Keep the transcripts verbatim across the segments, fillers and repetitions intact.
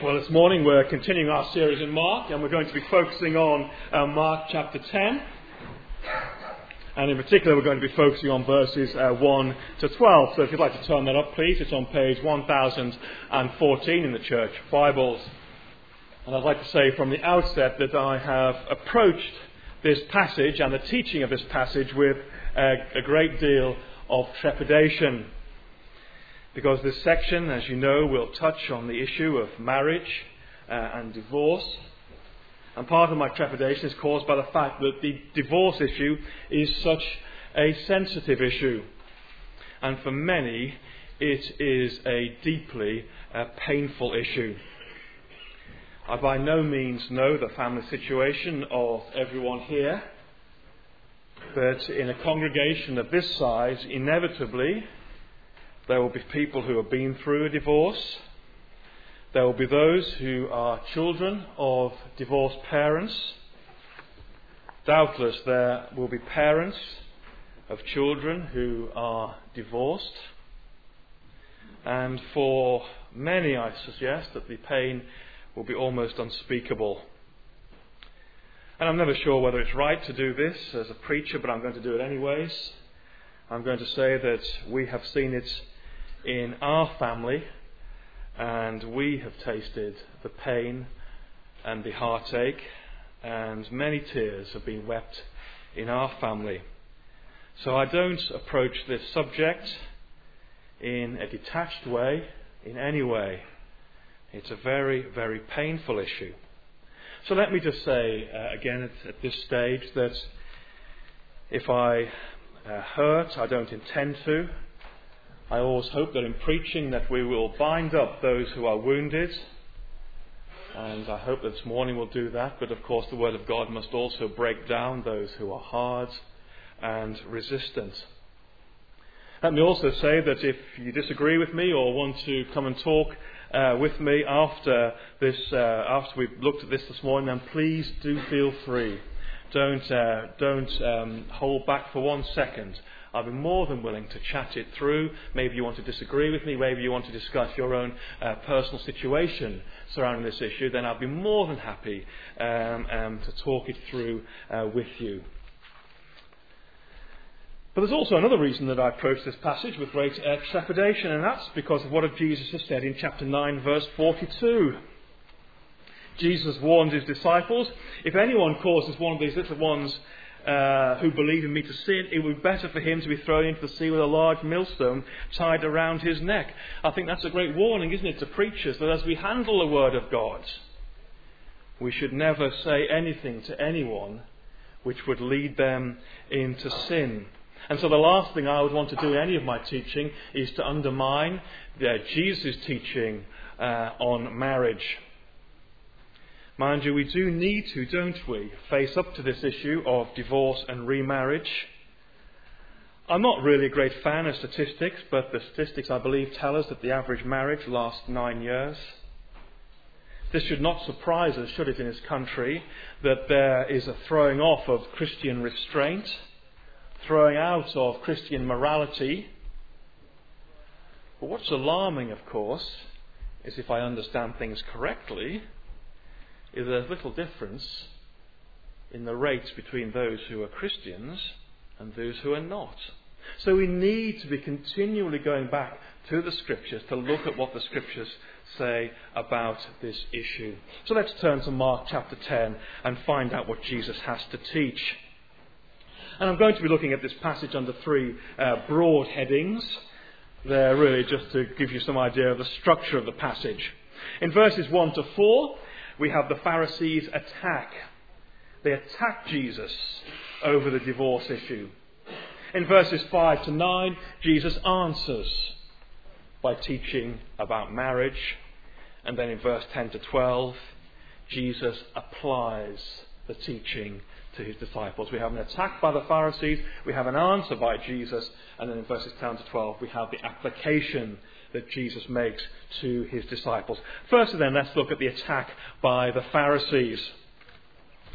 Well, this morning we're continuing our series in Mark, and we're going to be focusing on uh, Mark chapter ten. And in particular, we're going to be focusing on verses uh, one to twelve. So if you'd like to turn that up, please, it's on page one thousand fourteen in the church Bibles. And I'd like to say from the outset that I have approached this passage and the teaching of this passage with uh, a great deal of trepidation. Because this section, as you know, will touch on the issue of marriage uh, and divorce. And part of my trepidation is caused by the fact that the divorce issue is such a sensitive issue. And for many, it is a deeply uh, painful issue. I by no means know the family situation of everyone here. But in a congregation of this size, inevitably, there will be people who have been through a divorce. There will be those who are children of divorced parents. Doubtless there will be parents of children who are divorced. And for many, I suggest that the pain will be almost unspeakable. And I'm never sure whether it's right to do this as a preacher, but I'm going to do it anyways. I'm going to say that we have seen it in our family, and we have tasted the pain and the heartache, and many tears have been wept in our family. So I don't approach this subject in a detached way, in any way. It's a very, very painful issue. So let me just say uh, again at, at this stage that if I uh, hurt, I don't intend to. I always hope that in preaching that we will bind up those who are wounded, and I hope that this morning we'll do that. But of course the Word of God must also break down those who are hard and resistant. Let me also say that if you disagree with me or want to come and talk uh, with me after this, uh, after we've looked at this this morning, then please do feel free. Don't uh, don't um, hold back for one second. I'll be more than willing to chat it through. Maybe you want to disagree with me. Maybe you want to discuss your own uh, personal situation surrounding this issue. Then I'll be more than happy um, um, to talk it through uh, with you. But there's also another reason that I approach this passage with great uh, trepidation, and that's because of what Jesus has said in chapter nine, verse forty-two. Jesus warned his disciples, if anyone causes one of these little ones Uh, who believe in me to sin, it would be better for him to be thrown into the sea with a large millstone tied around his neck. I think that's a great warning, isn't it, to preachers, that as we handle the Word of God, we should never say anything to anyone which would lead them into sin. And so the last thing I would want to do in any of my teaching is to undermine uh, Jesus' teaching uh, on marriage. Mind you, we do need to, don't we, face up to this issue of divorce and remarriage. I'm not really a great fan of statistics, but the statistics, I believe, tell us that the average marriage lasts nine years. This should not surprise us, should it, in this country, that there is a throwing off of Christian restraint, throwing out of Christian morality. But what's alarming, of course, is if I understand things correctly, is there's little difference in the rates between those who are Christians and those who are not. So we need to be continually going back to the Scriptures to look at what the Scriptures say about this issue. So let's turn to Mark chapter ten and find out what Jesus has to teach. And I'm going to be looking at this passage under three uh, broad headings. They're really just to give you some idea of the structure of the passage. In verses one to four, we have the Pharisees' attack. They attack Jesus over the divorce issue. In verses five to nine, Jesus answers by teaching about marriage. And then in verse ten to twelve, Jesus applies the teaching to his disciples. We have an attack by the Pharisees, we have an answer by Jesus, and then in verses ten to twelve, we have the application that Jesus makes to his disciples. First then, let's look at the attack by the Pharisees.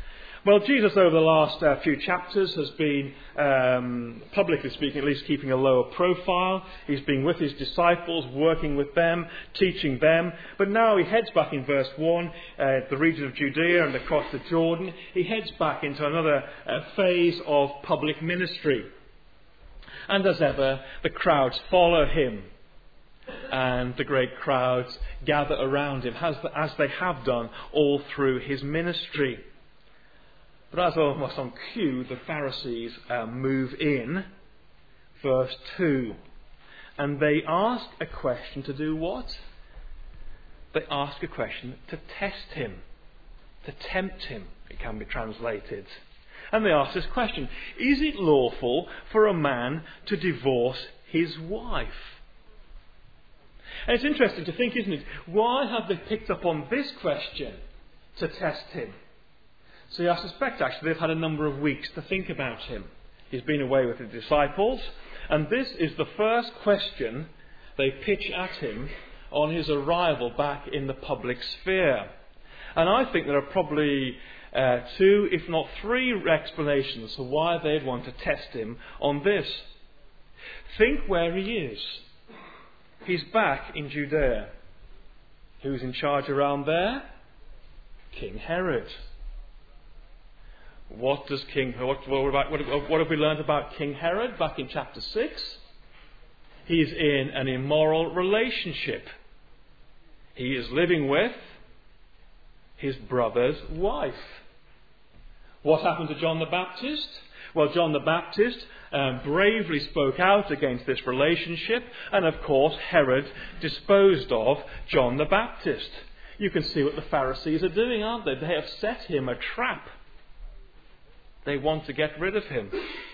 Well, Jesus, over the last uh, few chapters, has been, um, publicly speaking, at least keeping a lower profile. He's been with his disciples, working with them, teaching them. But now he heads back in verse one, uh, the region of Judea and across the Jordan. He heads back into another uh, phase of public ministry. And as ever, the crowds follow him. And the great crowds gather around him, as, as they have done all through his ministry. But as almost on cue, the Pharisees uh, move in, verse two. And they ask a question to do what? They ask a question to test him, to tempt him, it can be translated. And they ask this question: is it lawful for a man to divorce his wife? And it's interesting to think, isn't it? Why have they picked up on this question to test him? So I suspect actually they've had a number of weeks to think about him. He's been away with his disciples, and this is the first question they pitch at him on his arrival back in the public sphere. And I think there are probably uh, two, if not three, explanations for why they'd want to test him on this. Think where he is. He's back in Judea. Who's in charge around there? King Herod. What does King what, what, about, what, what have we learned about King Herod back in chapter six? He's in an immoral relationship. He is living with his brother's wife. What happened to John the Baptist? Well, John the Baptist um, bravely spoke out against this relationship, and of course Herod disposed of John the Baptist. You can see what the Pharisees are doing, aren't they? They have set him a trap. They want to get rid of him.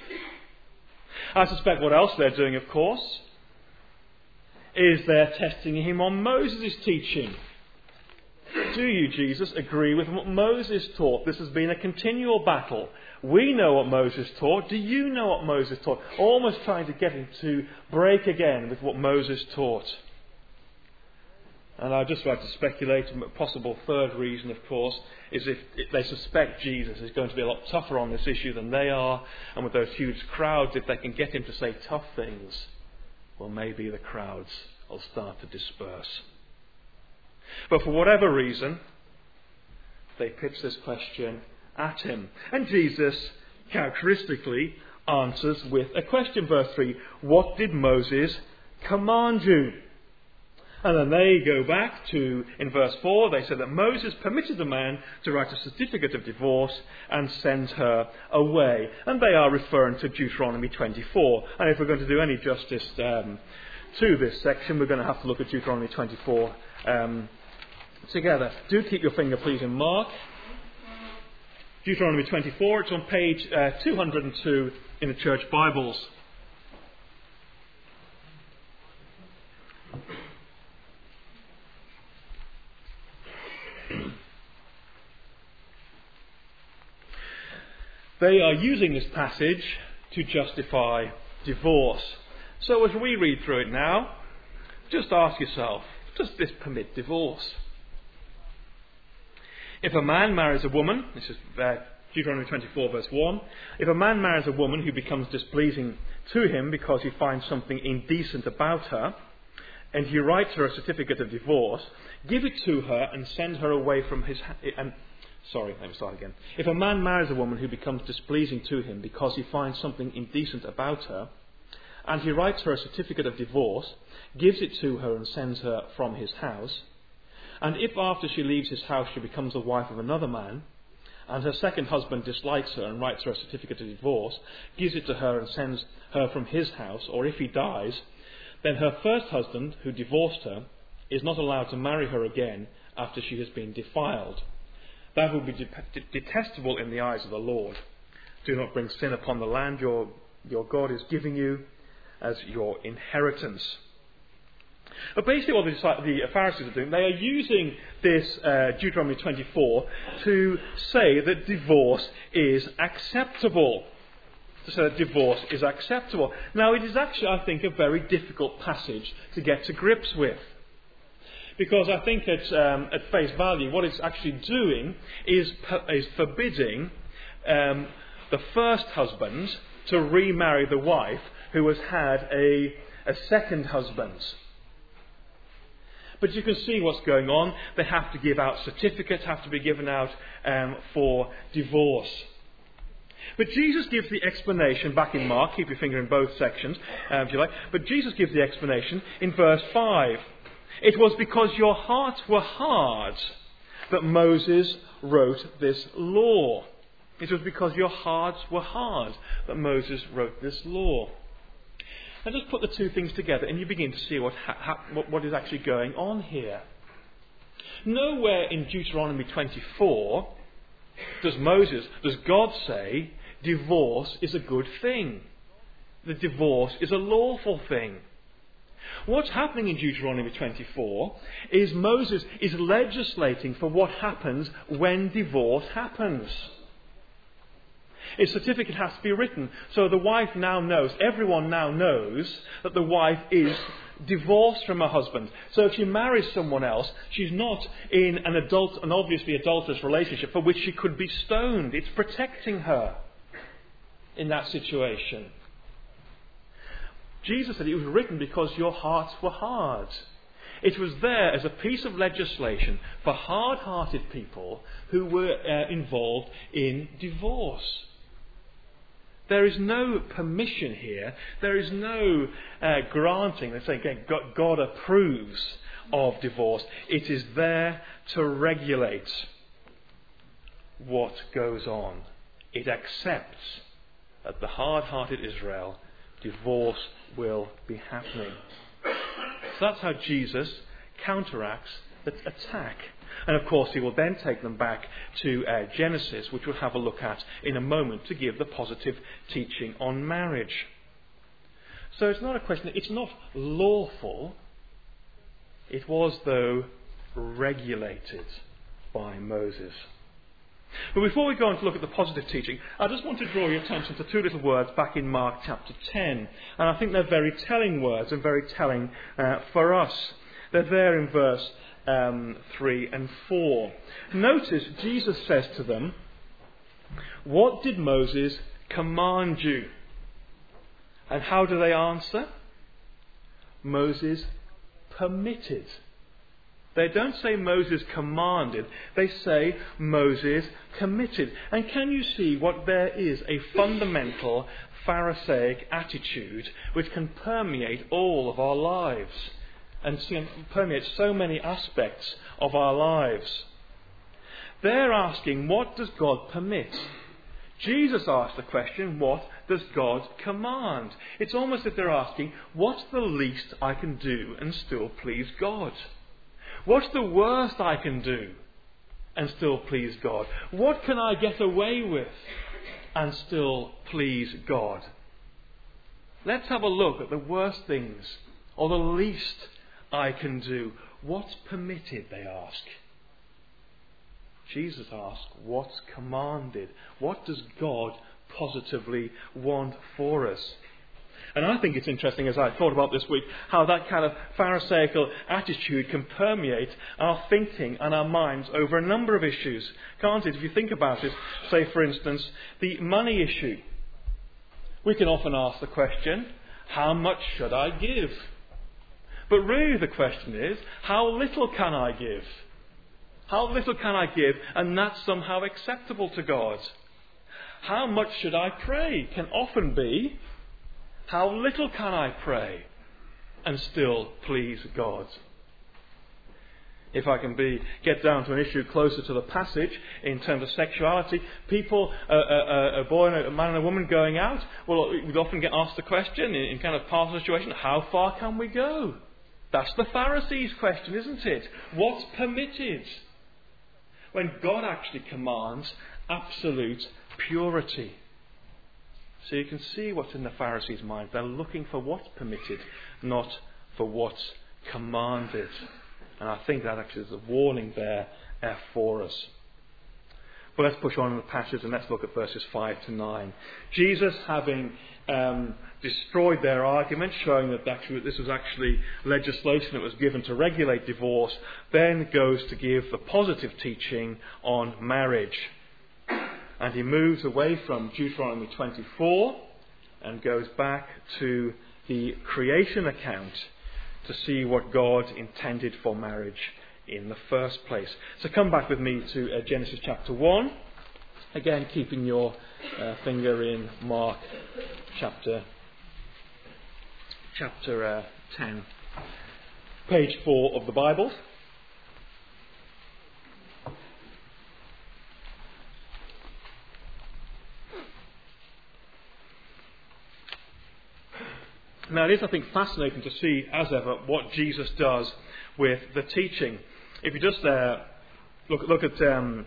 I suspect what else they're doing, of course, is they're testing him on Moses' teaching. Do you, Jesus, agree with what Moses taught? This has been a continual battle. We know what Moses taught. Do you know what Moses taught? Almost trying to get him to break again with what Moses taught. And I'd just like to speculate, a possible third reason, of course, is if they suspect Jesus is going to be a lot tougher on this issue than they are, and with those huge crowds, if they can get him to say tough things, well, maybe the crowds will start to disperse. But for whatever reason, they pitch this question at him. And Jesus, characteristically, answers with a question. Verse three, what did Moses command you? And then they go back to, in verse four, they say that Moses permitted the man to write a certificate of divorce and send her away. And they are referring to Deuteronomy twenty-four. And if we're going to do any justice um, to this section, we're going to have to look at Deuteronomy twenty-four um, together. Do keep your finger, please, in Mark. Deuteronomy twenty-four, it's on page uh, two hundred two in the Church Bibles. They are using this passage to justify divorce. So as we read through it now, just ask yourself, does this permit divorce? If a man marries a woman, this is uh, Deuteronomy twenty-four verse one, if a man marries a woman who becomes displeasing to him because he finds something indecent about her, and he writes her a certificate of divorce, give it to her and send her away from his... Ha- and, sorry, let me start again. If a man marries a woman who becomes displeasing to him because he finds something indecent about her, and he writes her a certificate of divorce, gives it to her and sends her from his house, and if after she leaves his house she becomes the wife of another man, and her second husband dislikes her and writes her a certificate of divorce, gives it to her and sends her from his house, or if he dies, then her first husband, who divorced her, is not allowed to marry her again after she has been defiled. That will be de- detestable in the eyes of the Lord. Do not bring sin upon the land your, your God is giving you as your inheritance. But basically what the, the Pharisees are doing, they are using this uh, Deuteronomy twenty-four to say that divorce is acceptable. To say that divorce is acceptable. Now it is actually, I think, a very difficult passage to get to grips with. Because I think at, um, at face value, what it's actually doing is, is forbidding um, the first husband to remarry the wife who has had a, a second husband. But you can see what's going on. They have to give out certificates, have to be given out um, for divorce. But Jesus gives the explanation back in Mark. Keep your finger in both sections, um, if you like. But Jesus gives the explanation in verse five. It was because your hearts were hard that Moses wrote this law. It was because your hearts were hard that Moses wrote this law. Now just put the two things together and you begin to see what, ha- ha- what, what is actually going on here. Nowhere in Deuteronomy twenty-four does Moses, does God say, divorce is a good thing. The divorce is a lawful thing. What's happening in Deuteronomy twenty-four is Moses is legislating for what happens when divorce happens. A certificate has to be written, so the wife now knows, everyone now knows that the wife is divorced from her husband. So if she marries someone else, she's not in an adult, an obviously adulterous relationship for which she could be stoned. It's protecting her in that situation. Jesus said it was written because your hearts were hard. It was there as a piece of legislation for hard-hearted people who were uh, involved in divorce. There is no permission here. There is no uh, granting. Let's say again, God, God approves of divorce. It is there to regulate what goes on. It accepts that the hard-hearted Israel, divorce will be happening. So that's how Jesus counteracts the attack. And of course he will then take them back to uh, Genesis, which we'll have a look at in a moment, to give the positive teaching on marriage. So it's not a question, it's not lawful. It was, though, regulated by Moses. But before we go on to look at the positive teaching, I just want to draw your attention to two little words back in Mark chapter ten. And I think they're very telling words and very telling uh, for us. They're there in verse um, three and four. Notice Jesus says to them, "What did Moses command you?" And how do they answer? Moses permitted. They don't say Moses commanded. They say Moses committed. And can you see what there is? A fundamental Pharisaic attitude which can permeate all of our lives and permeate so many aspects of our lives. They're asking, what does God permit? Jesus asked the question, what does God command? It's almost as if they're asking, what's the least I can do and still please God? What's the worst I can do and still please God? What can I get away with and still please God? Let's have a look at the worst things or the least I can do. What's permitted, they ask. Jesus asks, what's commanded? What does God positively want for us? And I think it's interesting, as I thought about this week, how that kind of Pharisaical attitude can permeate our thinking and our minds over a number of issues. Can't it? If you think about it, say for instance, the money issue. We can often ask the question, how much should I give? But really the question is, how little can I give? How little can I give and that's somehow acceptable to God? How much should I pray can often be, how little can I pray and still please God? If I can be get down to an issue closer to the passage in terms of sexuality, people, uh, uh, a boy, and a man and a woman going out, well, we'd often get asked the question in, in kind of part of the situation, how far can we go? That's the Pharisees' question, isn't it? What's permitted? When God actually commands absolute purity. So you can see what's in the Pharisees' mind. They're looking for what's permitted, not for what's commanded. And I think that actually is a warning there uh, for us. But let's push on in the passage and let's look at verses five to nine. Jesus, having um, destroyed their argument, showing that actually this was actually legislation that was given to regulate divorce, then goes to give the positive teaching on marriage. And he moves away from Deuteronomy twenty-four and goes back to the creation account to see what God intended for marriage in the first place. So come back with me to uh, Genesis chapter one. Again, keeping your uh, finger in Mark chapter chapter uh, ten, page four of the Bible. Now, it is, I think, fascinating to see, as ever, what Jesus does with the teaching. If you just uh, look, look at, um,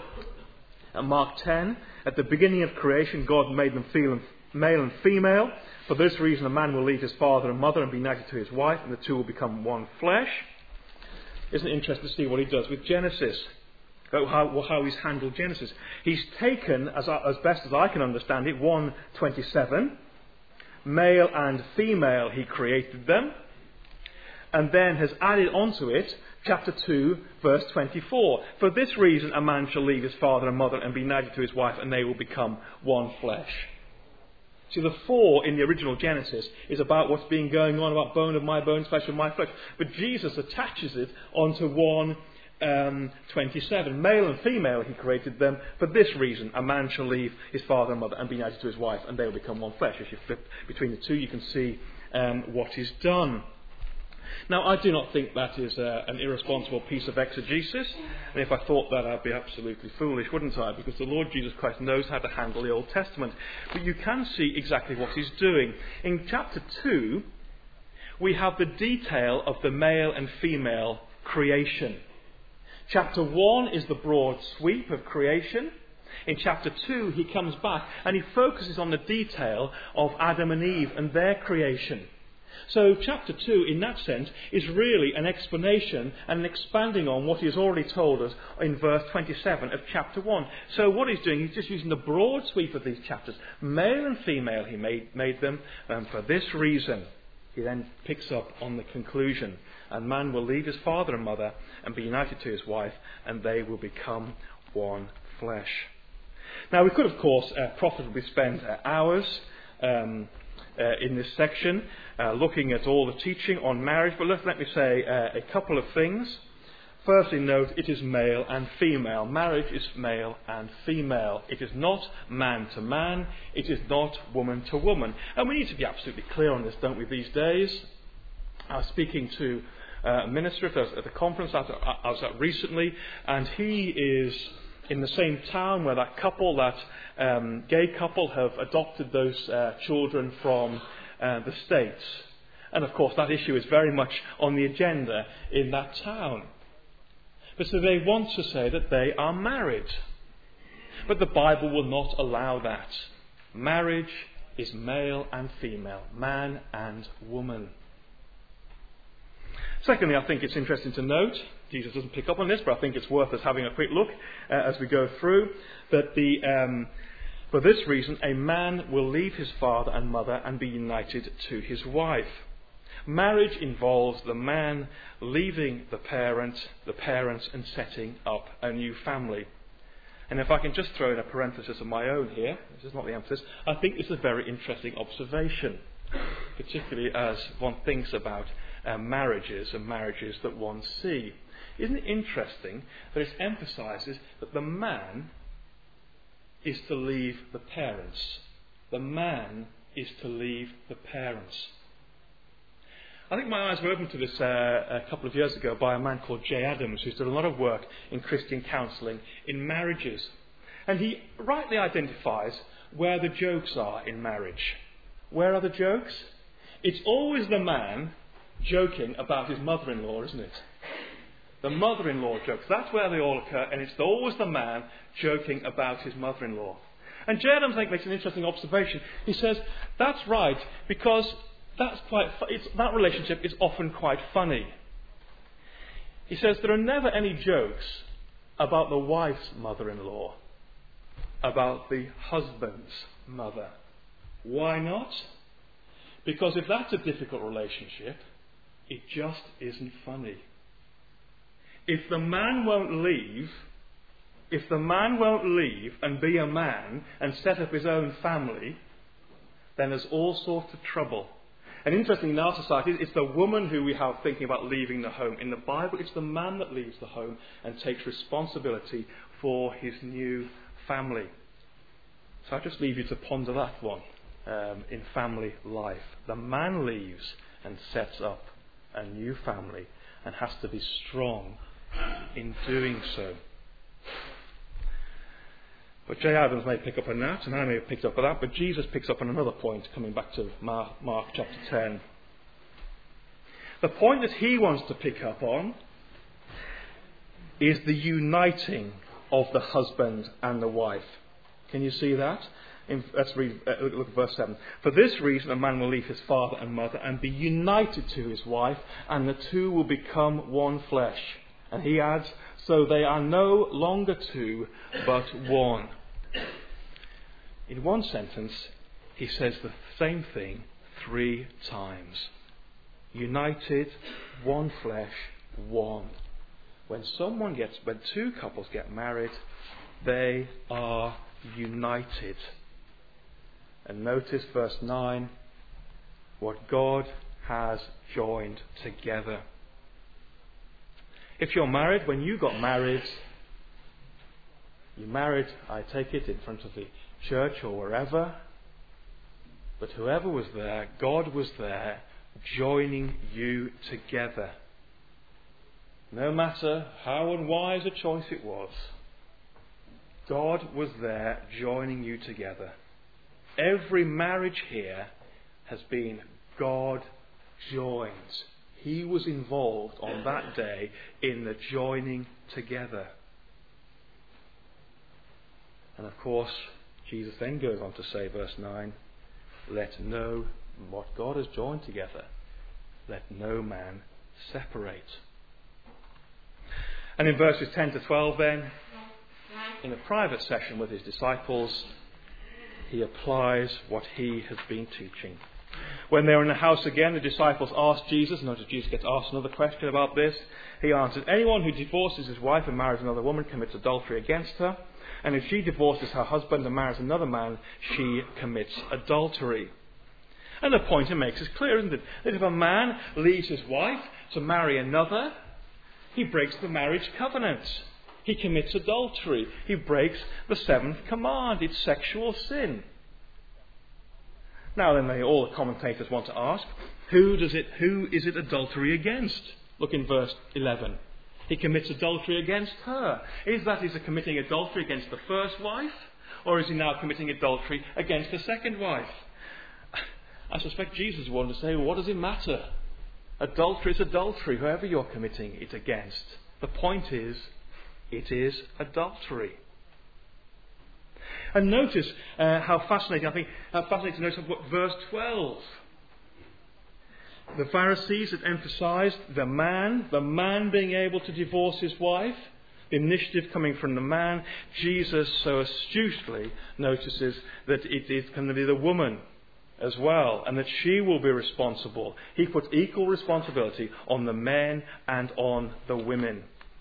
at Mark ten, at the beginning of creation, God made them feel male and female. For this reason, a man will leave his father and mother and be united to his wife, and the two will become one flesh. Isn't it interesting to see what he does with Genesis? How, how he's handled Genesis. He's taken, as, as best as I can understand it, one twenty-seven. Male and female he created them, and then has added onto it chapter two verse twenty-four. For this reason a man shall leave his father and mother and be united to his wife, and they will become one flesh. See, the four in the original Genesis is about what's been going on, about bone of my bones, flesh of my flesh, but Jesus attaches it onto one Um, twenty-seven. Male and female he created them. For this reason a man shall leave his father and mother and be united to his wife, and they will become one flesh. As you flip between the two, you can see um, what is done. Now, I do not think that is uh, an irresponsible piece of exegesis, and if I thought that, I'd be absolutely foolish, wouldn't I? Because the Lord Jesus Christ knows how to handle the Old Testament. But you can see exactly what he's doing. In chapter two, we have the detail of the male and female creation. Chapter one is the broad sweep of creation. In chapter two, he comes back and he focuses on the detail of Adam and Eve and their creation. So chapter two, in that sense, is really an explanation and an expanding on what he has already told us in verse twenty-seven of chapter one. So what he's doing, he's just using the broad sweep of these chapters. Male and female he made, made them, and for this reason. He then picks up on the conclusion. And man will leave his father and mother and be united to his wife, and they will become one flesh. Now, we could, of course, uh, profitably spend uh, hours um, uh, in this section uh, looking at all the teaching on marriage, but let, let me say uh, a couple of things. Firstly, note it is male and female. Marriage is male and female. It is not man to man. It is not woman to woman. And we need to be absolutely clear on this, don't we, these days? I was speaking to a minister at the conference I was at recently, and he is in the same town where that couple, that um, gay couple, have adopted those uh, children from uh, the States. And of course that issue is very much on the agenda in that town. But so they want to say that they are married. But the Bible will not allow that. Marriage is male and female, man and woman. Secondly, I think it's interesting to note, Jesus doesn't pick up on this, but I think it's worth us having a quick look uh, as we go through, that the um, for this reason a man will leave his father and mother and be united to his wife. Marriage involves the man leaving the parent, the parents, and setting up a new family. And if I can just throw in a parenthesis of my own here, this is not the emphasis, I think it's a very interesting observation, particularly as one thinks about uh, marriages and marriages that one see. Isn't it interesting that it emphasises that the man is to leave the parents? The man is to leave the parents. I think my eyes were opened to this uh, a couple of years ago by a man called Jay Adams, who's done a lot of work in Christian counselling in marriages. And he rightly identifies where the jokes are in marriage. Where are the jokes? It's always the man joking about his mother-in-law, isn't it? The mother-in-law jokes. That's where they all occur, and it's always the man joking about his mother-in-law. And Jay Adams, I think, makes an interesting observation. He says, that's right, because That's quite. It's, that relationship is often quite funny. He says there are never any jokes about the wife's mother-in-law, about the husband's mother. Why not? Because if that's a difficult relationship, it just isn't funny. If the man won't leave if the man won't leave and be a man and set up his own family, then there's all sorts of trouble. And interestingly, in our society, it's the woman who we have thinking about leaving the home. In the Bible, it's the man that leaves the home and takes responsibility for his new family. So I just leave you to ponder that one um, in family life. The man leaves and sets up a new family and has to be strong in doing so. But J. Adams may pick up on that, and I may have picked up on that, but Jesus picks up on another point, coming back to Mark, Mark chapter ten. The point that he wants to pick up on is the uniting of the husband and the wife. Can you see that? In, let's read, uh, look at verse seven. For this reason a man will leave his father and mother and be united to his wife, and the two will become one flesh. And he adds, so they are no longer two, but one. In one sentence, he says the same thing three times. United, one flesh, one. When someone gets, when two couples get married, they are united. And notice verse nine, what God has joined together. If you're married, when you got married, you married, I take it, in front of the church or wherever. But whoever was there, God was there, joining you together. No matter how unwise a choice it was, God was there joining you together. Every marriage here has been God joined. He was involved on that day in the joining together. And of course, Jesus then goes on to say, verse nine, let no, what God has joined together, let no man separate. And in verses ten to twelve then, in a private session with his disciples, he applies what he has been teaching. When they were in the house again, the disciples asked Jesus, notice Jesus gets asked another question about this. He answered, anyone who divorces his wife and marries another woman commits adultery against her. And if she divorces her husband and marries another man, she commits adultery. And the point he makes is clear, isn't it? That if a man leaves his wife to marry another, he breaks the marriage covenant. He commits adultery. He breaks the seventh command. It's sexual sin. Now then, they, all the commentators want to ask, who does it? Who is it adultery against? Look in verse eleven. He commits adultery against her. Is that he's committing adultery against the first wife? Or is he now committing adultery against the second wife? I suspect Jesus wanted to say, well, what does it matter? Adultery is adultery, whoever you're committing it against. The point is, it is adultery. And notice uh, how fascinating, I think, how fascinating to notice what verse twelve. The Pharisees had emphasized the man, the man being able to divorce his wife, the initiative coming from the man. Jesus so astutely notices that it is going to be the woman as well, and that she will be responsible. He puts equal responsibility on the men and on the women.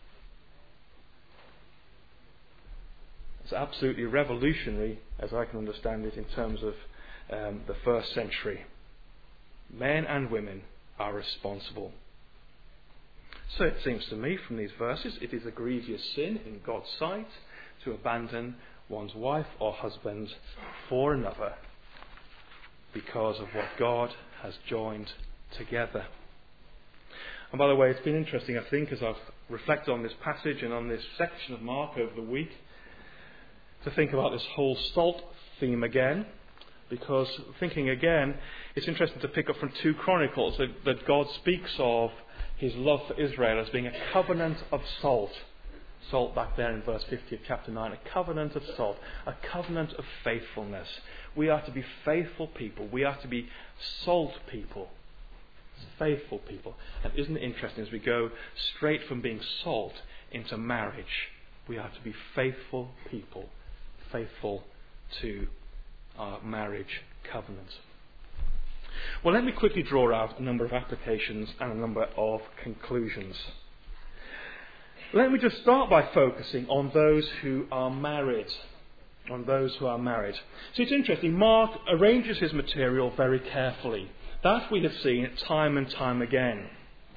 It's absolutely revolutionary, as I can understand it, in terms of um, the first century. Men and women are responsible. So it seems to me from these verses, it is a grievous sin in God's sight to abandon one's wife or husband for another because of what God has joined together. And by the way, it's been interesting, I think, as I've reflected on this passage and on this section of Mark over the week, to think about this whole salt theme again, because thinking again, it's interesting to pick up from two Chronicles that, that God speaks of his love for Israel as being a covenant of salt. Salt back there in verse fifty of chapter nine, a covenant of salt, a covenant of faithfulness. We are to be faithful people. We are to be salt people. Faithful people. And isn't it interesting as we go straight from being salt into marriage, we are to be faithful people. Faithful to our marriage covenant. Well, let me quickly draw out a number of applications and a number of conclusions. Let me just start by focusing on those who are married. On those who are married. So it's interesting, Mark arranges his material very carefully. That we have seen time and time again.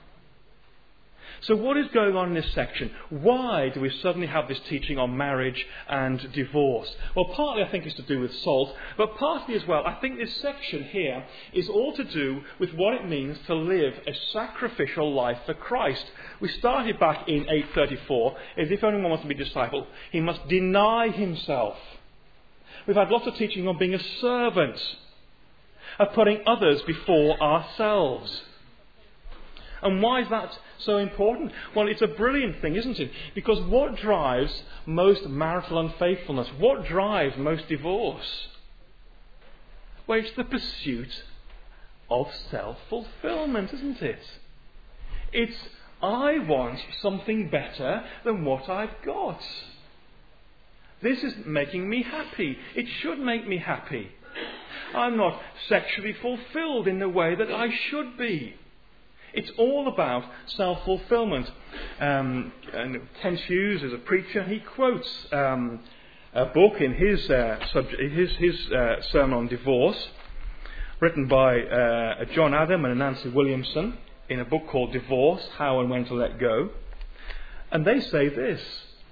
So what is going on in this section? Why do we suddenly have this teaching on marriage and divorce? Well, partly I think it's to do with salt, but partly as well, I think this section here is all to do with what it means to live a sacrificial life for Christ. We started back in eight thirty-four, as if anyone wants to be a disciple, he must deny himself. We've had lots of teaching on being a servant, of putting others before ourselves. And why is that so important? Well, it's a brilliant thing, isn't it? Because what drives most marital unfaithfulness? What drives most divorce? Well, it's the pursuit of self-fulfillment, isn't it? It's, I want something better than what I've got. This is making me happy. It should make me happy. I'm not sexually fulfilled in the way that I should be. It's all about self-fulfillment. Um, and Kent Hughes is a preacher. He quotes um, a book in his uh, subject, his, his uh, sermon on divorce, written by uh, John Adam and Nancy Williamson, in a book called Divorce: How and When to Let Go. And they say this: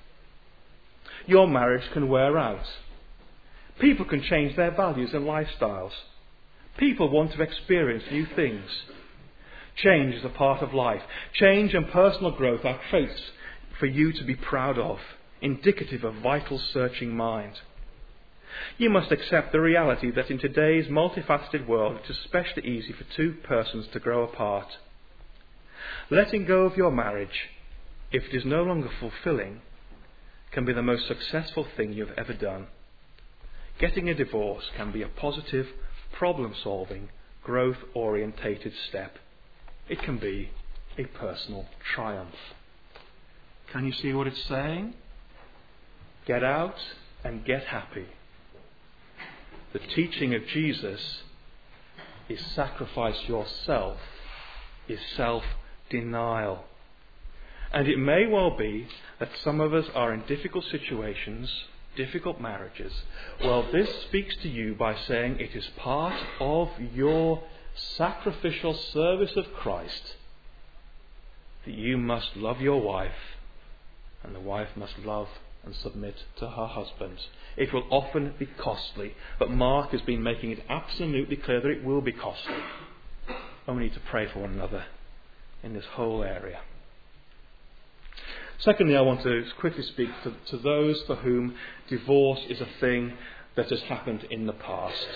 your marriage can wear out. People can change their values and lifestyles. People want to experience new things. Change is a part of life. Change and personal growth are traits for you to be proud of, indicative of vital searching mind. You must accept the reality that in today's multifaceted world, it is especially easy for two persons to grow apart. Letting go of your marriage, if it is no longer fulfilling, can be the most successful thing you've ever done. Getting a divorce can be a positive, problem-solving, growth-orientated step. It can be a personal triumph. Can you see what it's saying? Get out and get happy. The teaching of Jesus is sacrifice yourself, is self-denial. And it may well be that some of us are in difficult situations, difficult marriages. Well, this speaks to you by saying it is part of your sacrificial service of Christ that you must love your wife, and the wife must love and submit to her husband. It will often be costly, but Mark has been making it absolutely clear that it will be costly. And we need to pray for one another in this whole area. Secondly, I want to quickly speak to, to those for whom divorce is a thing that has happened in the past.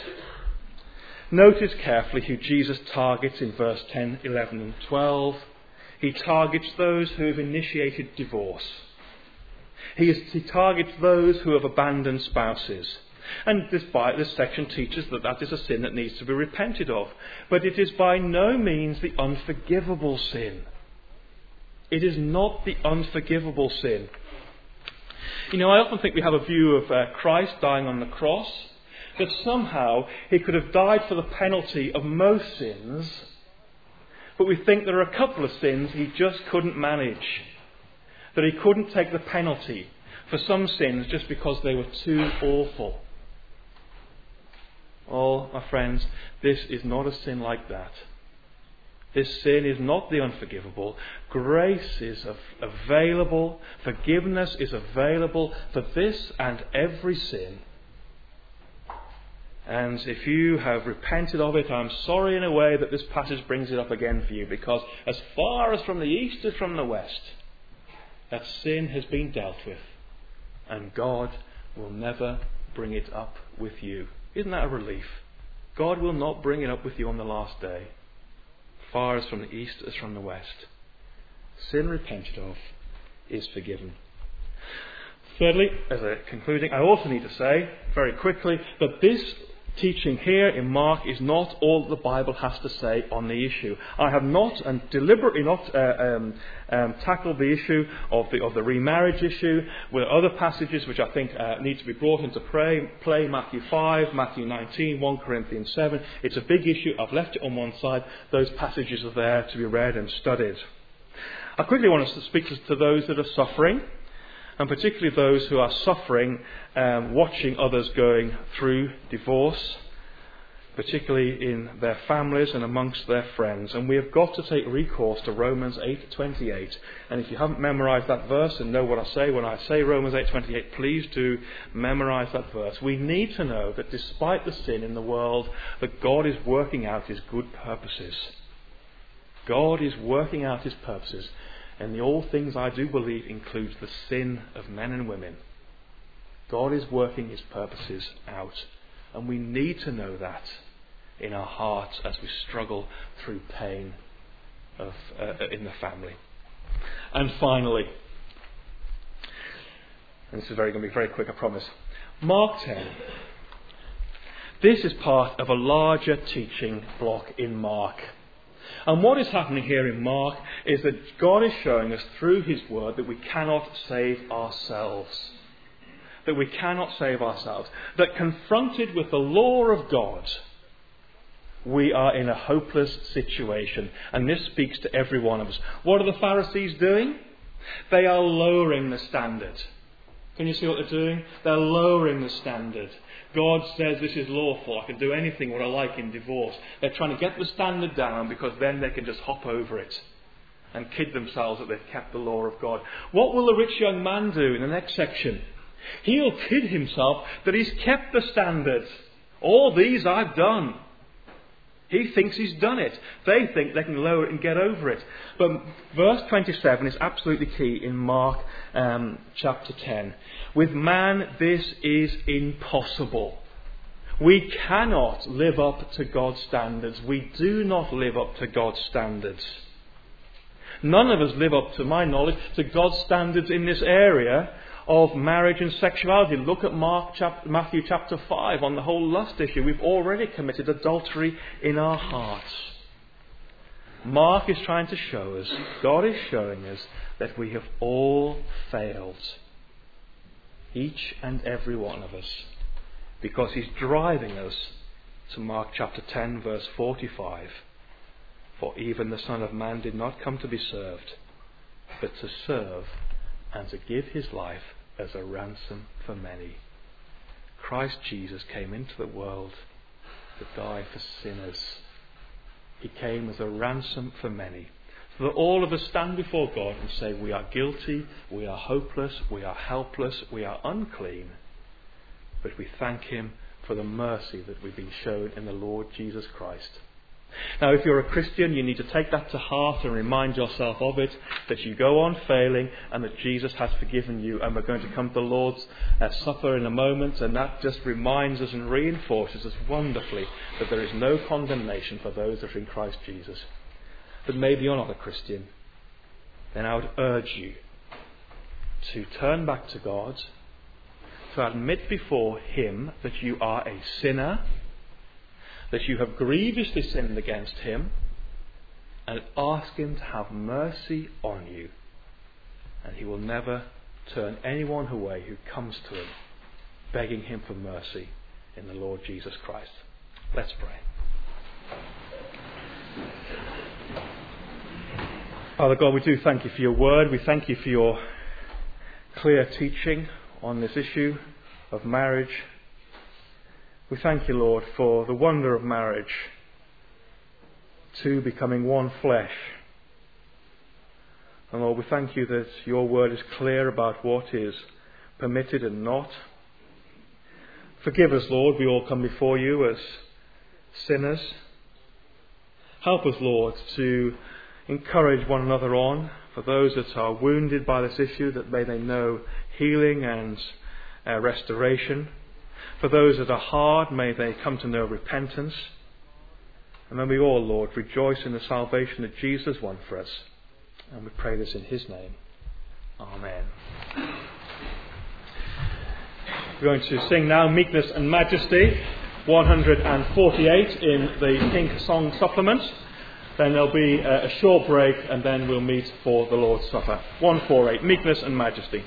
Notice carefully who Jesus targets in verse ten, eleven and twelve. He targets those who have initiated divorce. He, is, he targets those who have abandoned spouses. And this, by, this section teaches that that is a sin that needs to be repented of. But it is by no means the unforgivable sin. It is not the unforgivable sin. You know, I often think we have a view of uh, Christ dying on the cross, that somehow he could have died for the penalty of most sins, but we think there are a couple of sins he just couldn't manage. That he couldn't take the penalty for some sins just because they were too awful. Oh, my friends, this is not a sin like that. This sin is not the unforgivable. Grace is available. Forgiveness is available for this and every sin. And if you have repented of it, I'm sorry in a way that this passage brings it up again for you, because as far as from the east as from the west, that sin has been dealt with, and God will never bring it up with you. Isn't that a relief? God will not bring it up with you on the last day. Far as from the east as from the west. Sin repented of is forgiven. Thirdly, as a concluding, I also need to say very quickly that this teaching here in Mark is not all the Bible has to say on the issue. I have not, and deliberately not, uh, um, um, tackled the issue of the of the remarriage issue with other passages which I think uh, need to be brought into play. Play Matthew five, Matthew nineteen, First Corinthians seven. It's a big issue. I've left it on one side. Those passages are there to be read and studied. I quickly want us to speak to, to those that are suffering, and particularly those who are suffering um, watching others going through divorce, particularly in their families and amongst their friends. And we have got to take recourse to Romans eight twenty-eight. And if you haven't memorised that verse and know what I say when I say Romans eight twenty-eight, please do memorise that verse. We need to know that despite the sin in the world, that God is working out his good purposes. God is working out his purposes. And the all things I do believe includes the sin of men and women. God is working his purposes out. And we need to know that in our hearts as we struggle through pain of, uh, in the family. And finally, and this is very going to be very quick, I promise. Mark ten. This is part of a larger teaching block in Mark. And what is happening here in Mark is that God is showing us through his word that we cannot save ourselves. That we cannot save ourselves. That confronted with the law of God, we are in a hopeless situation. And this speaks to every one of us. What are the Pharisees doing? They are lowering the standard. Can you see what they're doing? They're lowering the standard. God says this is lawful. I can do anything what I like in divorce. They're trying to get the standard down because then they can just hop over it and kid themselves that they've kept the law of God. What will the rich young man do in the next section? He'll kid himself that he's kept the standards. All these I've done. He thinks he's done it. They think they can lower it and get over it. But verse twenty-seven is absolutely key in Mark um, chapter ten. With man this is impossible. We cannot live up to God's standards. We do not live up to God's standards. None of us live up, to my knowledge, to God's standards in this area of marriage and sexuality. Look at Mark chapter, Matthew chapter five on the whole lust issue. We've already committed adultery in our hearts. Mark is trying to show us, God is showing us that we have all failed. Each and every one of us. Because he's driving us to Mark chapter ten verse forty-five. For even the Son of Man did not come to be served, but to serve and to give his life as a ransom for many. Christ Jesus came into the world to die for sinners. He came as a ransom for many. So that all of us stand before God and say we are guilty, we are hopeless, we are helpless, we are unclean. But we thank him for the mercy that we've been shown in the Lord Jesus Christ. Now, if you're a Christian, you need to take that to heart and remind yourself of it, that you go on failing and that Jesus has forgiven you. And we're going to come to the Lord's uh, Supper in a moment, and that just reminds us and reinforces us wonderfully that there is no condemnation for those that are in Christ Jesus. But maybe you're not a Christian, then I would urge you to turn back to God, to admit before him that you are a sinner, that you have grievously sinned against him, and ask him to have mercy on you. And he will never turn anyone away who comes to him, begging him for mercy in the Lord Jesus Christ. Let's pray. Father God, we do thank you for your word. We thank you for your clear teaching on this issue of marriage. We thank you, Lord, for the wonder of marriage, two becoming one flesh. And Lord, we thank you that your word is clear about what is permitted and not. Forgive us, Lord, we all come before you as sinners. Help us, Lord, to encourage one another on. For those that are wounded by this issue, that may they know healing and uh, restoration. For those that are hard, may they come to know repentance. And may we all, Lord, rejoice in the salvation that Jesus won for us. And we pray this in his name. Amen. We're going to sing now Meekness and Majesty, one forty-eight in the Pink Song Supplement. Then there'll be a short break and then we'll meet for the Lord's Supper. one forty-eight, Meekness and Majesty.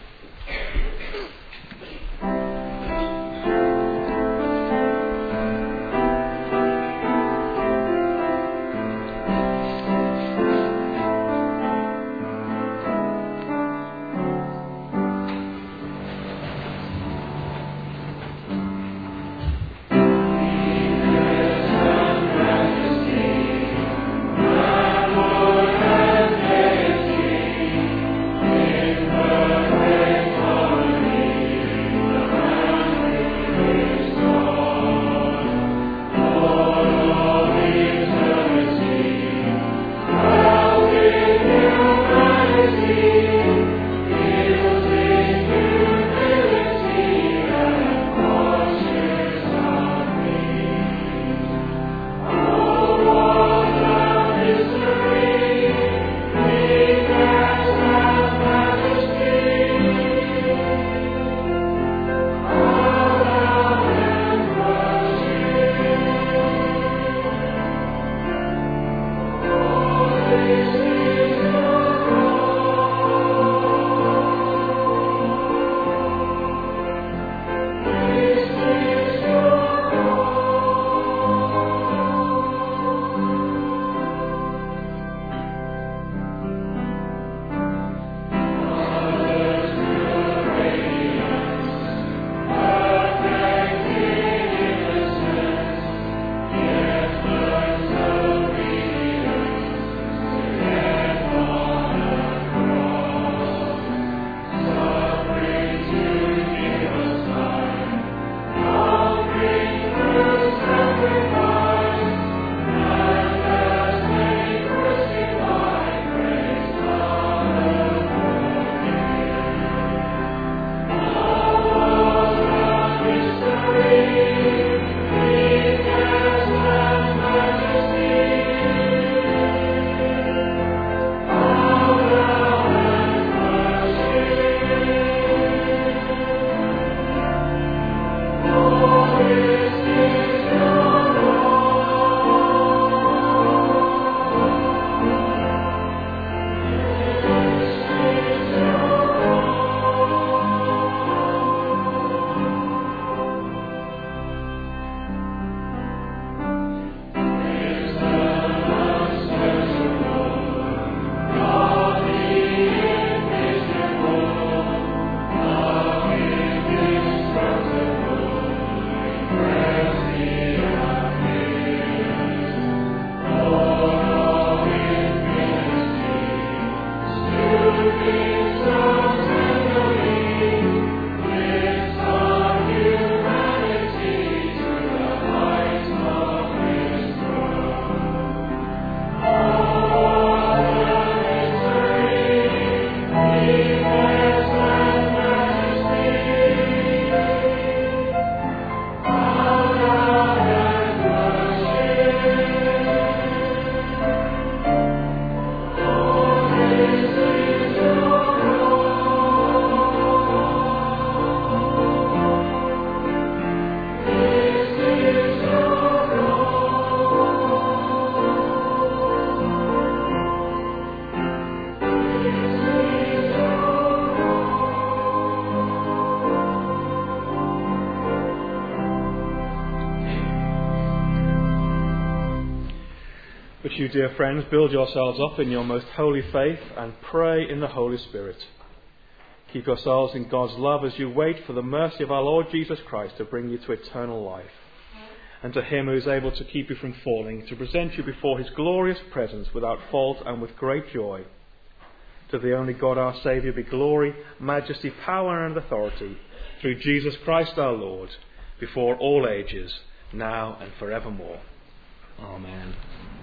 wish you, dear friends, build yourselves up in your most holy faith and pray in the Holy Spirit. Keep yourselves in God's love as you wait for the mercy of our Lord Jesus Christ to bring you to eternal life. And to him who is able to keep you from falling, to present you before his glorious presence without fault and with great joy. To the only God our Saviour be glory, majesty, power and authority, through Jesus Christ our Lord, before all ages, now and forevermore. Amen.